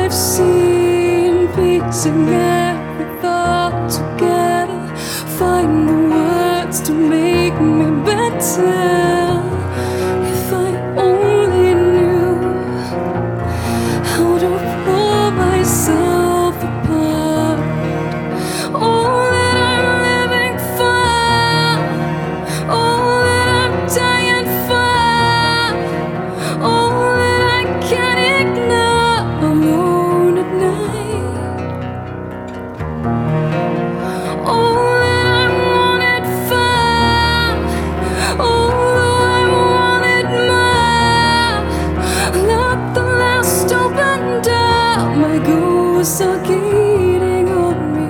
I've seen, piecing every thought together, find the words to make me better. If I only knew how to pull myself apart, all that I'm living for, all that I'm dying for, all that I can't ignore alone at night, all that I wanted for, although I wanted more. Not the last open door, my ghosts are gaining on me.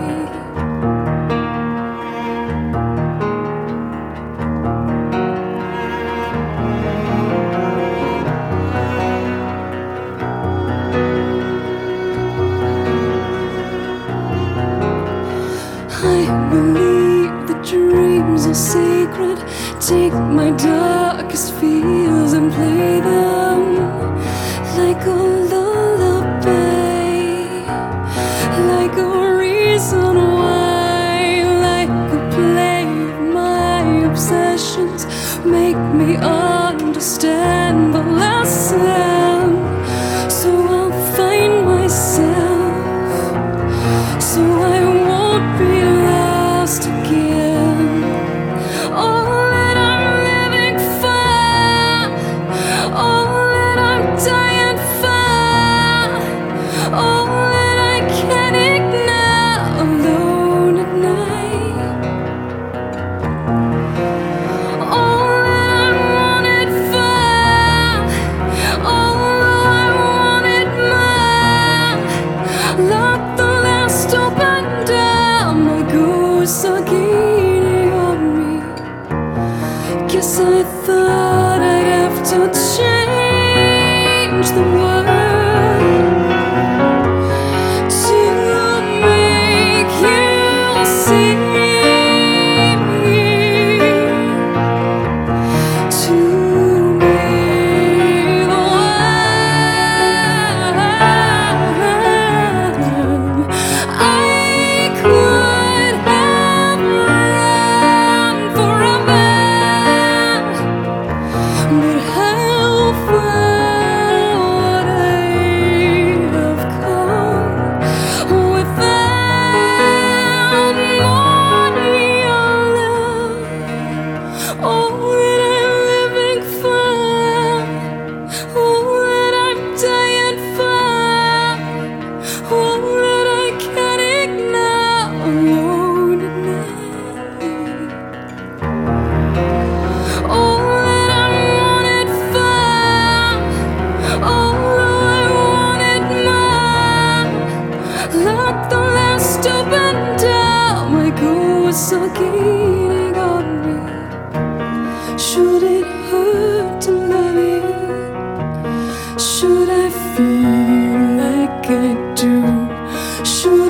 I believe that dreams are sacred. Take my darkest fears and play them like a lullaby, like a reason why, like a play of my obsessions. Make me understand the lesson, so I'll find myself, so I won't be lost again. All that I'm living for, all that I'm dying for, all that I can't ignore alone at night, all that I wanted for, although I wanted more. Lock the last open door, my ghosts are gaining on me. Guess I thought I'd have to change the world to make you see, to be the one. I could have run forever, but how far would I have come without money or love? All that I'm living for, all that I'm dying for, all that I can't ignore alone at night, all that I wanted for, although I wanted more. Lock the last open door, my ghosts are gaining on me. Should it hurt to love you? Should I feel like I do? Should